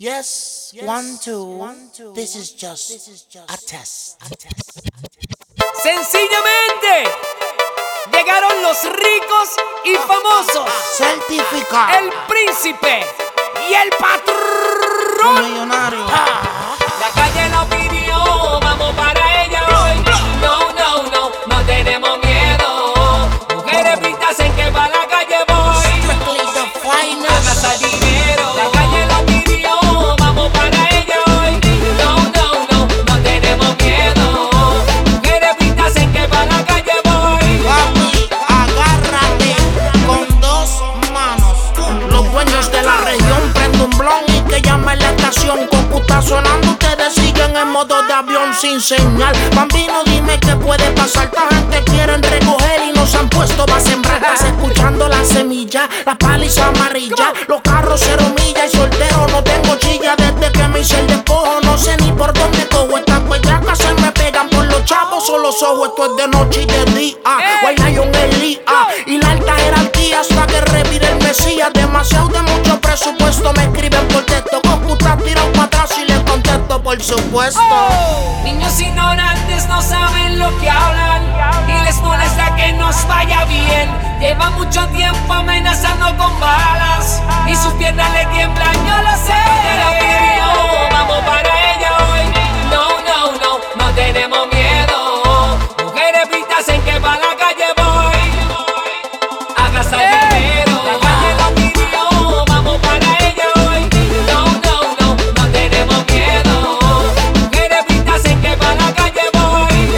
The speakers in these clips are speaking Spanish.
Yes, 1, 2. This is just a test. Sencillamente llegaron los ricos y famosos, Certificado. el príncipe y el patrón. Millonario. La calle lo pidió, vamos para ella hoy. No tenemos miedo. Mujeres pintas en que pa' la calle voy. Strictly the finest. A gastar dinero. La calle lo pidió, vamos para ella hoy. No tenemos miedo. Mujeres pintas en que pa' la calle voy. Papi, agárrate con 2 manos. Los dueños de la región prenden un blon y que llame la estación. Coco está sonando, ustedes siguen en modo de avión sin señal. Bambino, dime qué puede pasar. Esta gente quieren recoger y nos han puesto pa' sembrar. Estás escuchando la semilla, la paliza amarilla. Los carros 0 millas y soltero no tengo chilla. Desde que me hice el despojo no sé ni por dónde cojo. Estas huellacas se me pegan por los chavos o los ojos. Esto es de noche y de día. White Lion Elía y la alta jerarquía hasta que revire el Mesías. Demasiado de mucho presupuesto me escriben por texto. Goku está tirado para atrás y les contesto por supuesto. Niños ignorantes no saben lo que hablan y les molesta que nos vaya bien. Lleva mucho tiempo amenazando con balas y sus piernas le tiemblan, yo lo sé. Vamos para ella hoy. No tenemos miedo. Mujeres pintas en que pa' la calle voy. A gastar dinero. La calle lo pidió, vamos para ella hoy. No tenemos miedo. Mujeres pintas en que pa' la calle voy.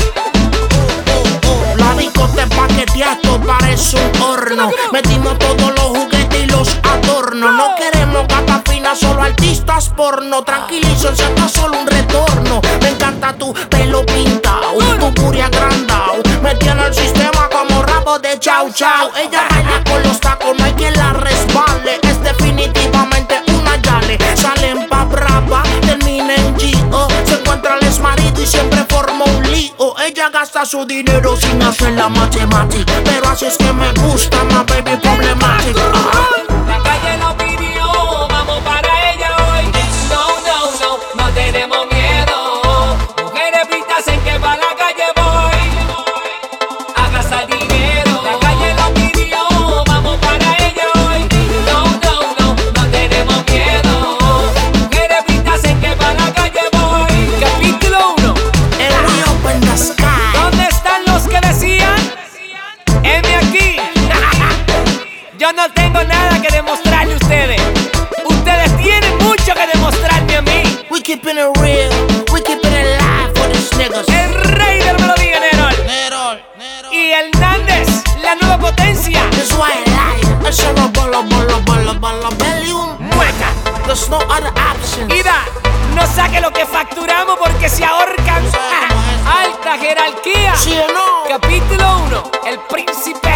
La discoteca paquetea, esto parece un horno. Metimos todos los juguetes y los adornos. No queremos gata fina, solo artistas porno. Tranquilícense, esto es solo un retorno. Me encanta tu pelo pintado, tu booty agrandado. Me tiene el sistema como rabo de chau chau. Ella baila con los tacos, no hay quien la resbale. Es definitivamente una yale. Salen pa' brava, termina en G.O. Se encuentra el exmarido y siempre forma un lío. Ella gasta su dinero sin hacer la matemática, pero así es que me gusta, my baby problematic. La calle lo pidió, vamos para ella hoy. No tenemos miedo. Mujeres pintas en que pa' la calle voy. A gastar dinero. La calle lo pidió, vamos para ella hoy. No tenemos miedo. Mujeres pintas en que pa' la calle voy. Capítulo 1. El we open the sky. ¿Dónde están los que decían? Heme aquí. Yo no tengo nada que demostrarle a ustedes. Ustedes tienen mucho que demostrarme a mí. We keeping it real, we keeping it live for these niggas. El rey del melodía, Nerol. Nerol. Y Hernández, la nueva potencia. That's why I lie. It's a bolo, bellium. Mueca. There's no other option. Ida, no saque lo que facturamos porque se ahorcan. Alta jerarquía. ¿Sí o no? Capítulo 1. El príncipe